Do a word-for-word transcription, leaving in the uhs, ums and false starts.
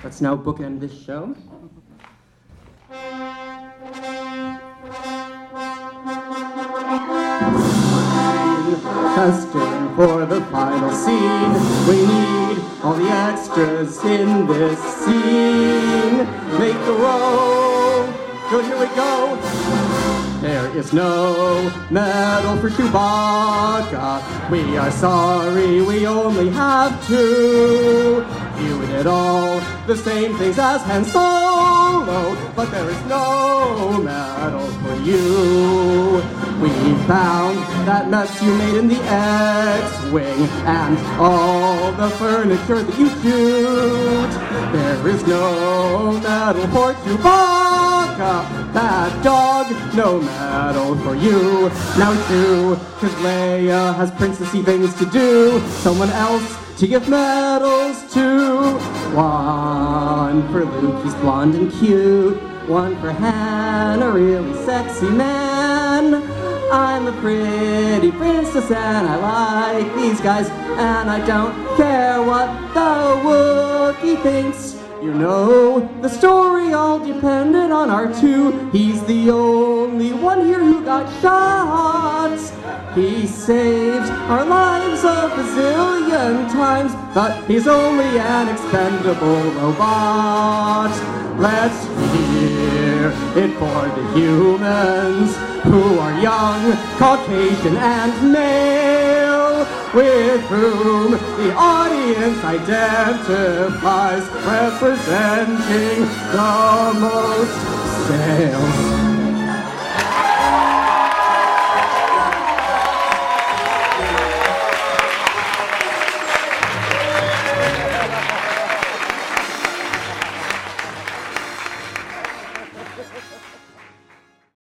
Let's now bookend this show. Testing for the final scene. We need all the extras in this scene. Make the roll. Good, here we go. There is no medal for Chewbacca. We are sorry, we only have two. You did all the same things as Han Solo, but there is no medal for you. We found that mess you made in the X-Wing and all the furniture that you shoot. There is no medal for Chewbacca. Bad dog, no medal for you. Now two, cause Leia has princessy things to do. Someone else to give medals to. One for Luke, he's blonde and cute. One for Han, a really sexy man. I'm a pretty princess and I like these guys, and I don't care what the Wookiee thinks. You know, the story all depended on R two. He's the only one here who got shot. He saved our lives a bazillion times, but he's only an expendable robot. Let's hear it for the humans who are young, Caucasian, and male, with whom the audience identifies, representing the most sales.